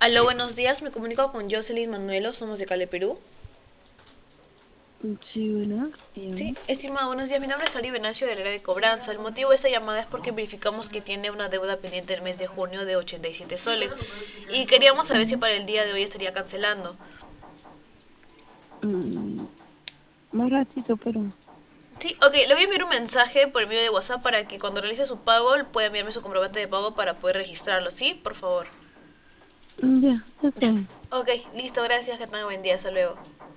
Aló, buenos días. Me comunico con Jocelyn Manuelo. Somos de Cali, Perú. Sí, bueno, Sí, dígame. estimado, buenos días. Mi nombre es Ori Venacio del área de cobranza. El motivo de esta llamada es porque verificamos que tiene una deuda pendiente el mes de junio de 87 soles. Y queríamos saber si Ujú. para el día de hoy estaría cancelando. Mm, Más ratito, pero Sí, ok, le voy a enviar un mensaje por medio de WhatsApp para que cuando realice su pago pueda enviarme su comprobante de pago para poder registrarlo, ¿sí? Por favor. ya, ya está Ya. bien. Ok, listo, gracias. Que tenga buen día. Hasta luego.